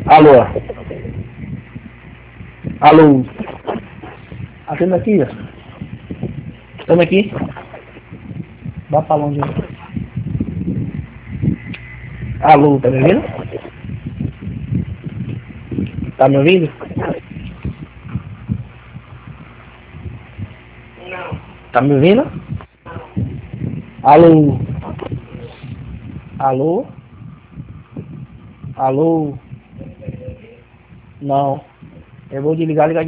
Alô? Alô? Atenda aqui, ó. Estamos aqui. Vá pra longe. Alô, tá me ouvindo? Tá me ouvindo? Tá me ouvindo? Alô? Alô? Alô? Não. Eu vou desligar e ligar de